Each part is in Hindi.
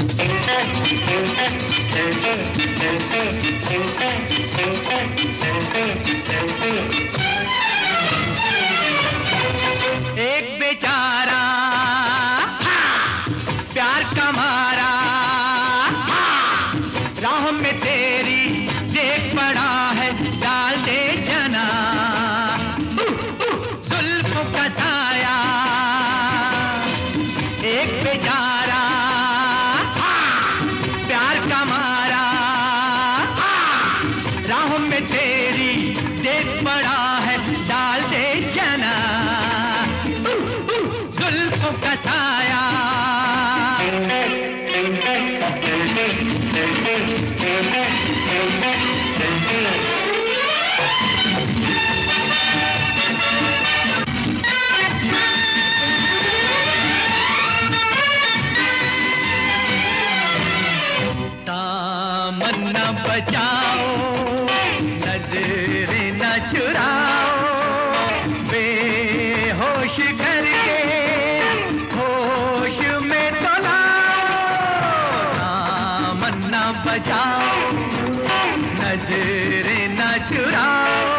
एक बेचारा प्यार का मारा, राह में तेरी देख पड़ा है, डाल दे जना जुल्फों का साया। एक बेचारा प्यार का मारा, राह में तेरी देख पड़ा है, डाल दे जना जुल्फों का साया। दामन न बचाओ, नजरें न चुराओ, बेहोश करके होश में तो लाओ। दामन न बचाओ, नजरें न चुराओ,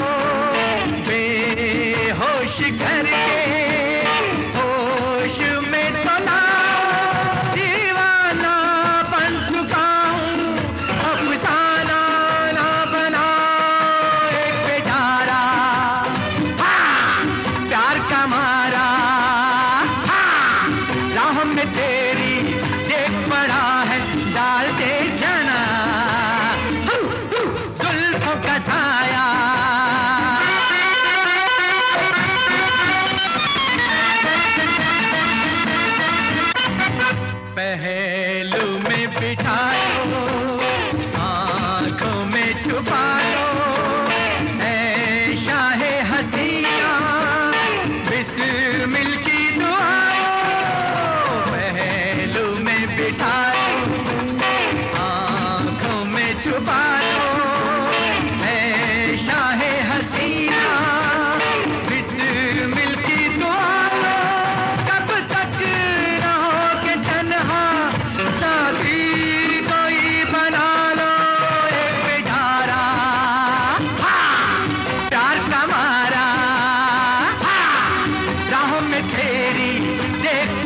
बेहोश करके होश में तो लाओ। दीवाना बन चुका हूँ, अफसाना ना बनाओ। एक बेचारा प्यार का मारा, राह में तेरी देख पड़ा है, डाल दे जना जुल्फों का साया। पहलू में बिठा लो, आंखों में छुपा लो, ऐ शाहे हसीना बिस्मिल की दुआ। पहलू में बिठा लो, आंखों में छुपा लो, ऐ शाहे हसीना बिस्मिल की दुआ। कब तक रहोगे तन्हा, साथी कोई बना लो। एक बेचारा प्यार का मारा, राह में तेरी देख